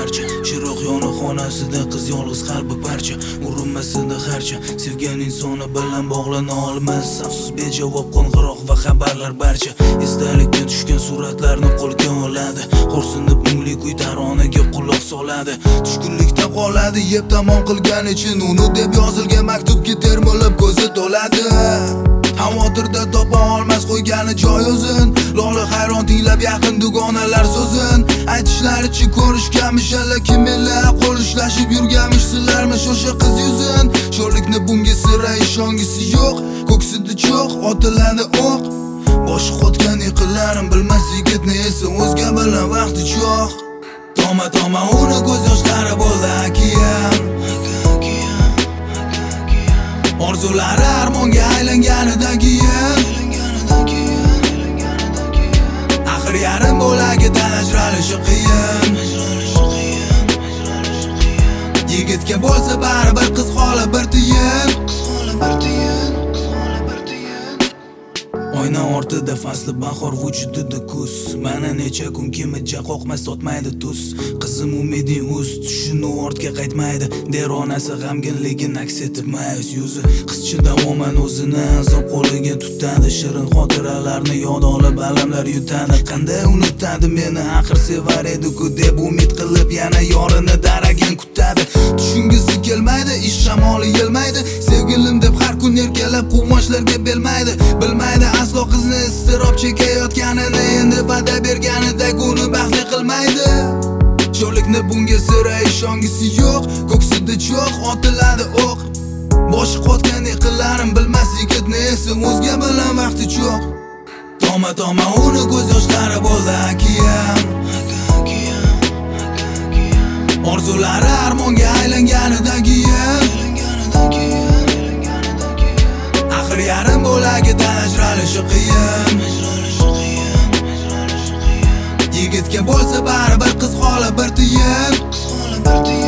parcha. Chiroq yoni xonasida qiz yolg'iz qalbi parcha. Urinmasida harcha sevgan insoni bilan bog'lana olmas. Afsus bejavob qo'ng'iroq va xabarlar barcha. Esdalikka tushgan suratlarni qo'lga oladi. Xo'rsinib mungli kuy taronaga quloq soladi. Tushkunlikda qoladi yeb tamom qilgan için uni deb yozilgan maktubga termilib ko'zi to'ladi. Xavotirda topa olmas qo'ygani joy o'zin. Lola hayron tinglab yaqin dugonalar so'zin. Aytishlaricha ko'rishganmish lekin menlar qo'l ushlashib yurganmish. Sizlarmi o'sha qiz yuzin? Sho'rlikni bunga sira ishongisi yo'q. Ko'ksida cho'q otiladi o'q. Boshi qotgan yiqillarim bilmas yigitni esa o'zga bilan vaqti cho'q. Toma uni ko'z yoshlari bo'ldi okean. Orzulari armonga aylanganidan keyin axir yarim bo'lagidan ajralishi qiyin. Yigitga bo'lsa baribir qiz holi bir tiyin. Oyna ortida fasli bahor vujudida kuz. Mana necha kun kimija qoqmas totmaydi tuz. Qizim umiding uz tushini ortga qaytmaydi. Deronasi g'amginligini aks etib mayus yuzi. Qizcha davoman o'zini azob qo'liga tutadi. Shirin xotiralarni yod olib alamlar yutadi. Qanday unutadi meni axir sevar edi-ku deb umid qilib yana yorini daragin kutadi. Tushungisi kelmaydi, ish shamoli yelmaydi. Sevgilim deb har kun erkalab quvonchlarga belmaydi. Bilmaydi aslo qizni iztirob chekayotganini, endi va'da berganida uni baxtli qilmaydi. Sho'rlikni bunga sira ishongisi yo'q. Ko'ksida cho'q otiladi o'q. Boshi qotgan yiqillarim bilmas yigitni esa o'zga bilan vaqti cho'q. Toma uni ko'z yoshlari bo'ldi okean. Orzulari armonga aylanganidan keyin axir yarim bo'lagidan ajralishi qiyin. Yigitga bo'lsa baribir qiz holi bir tiyin.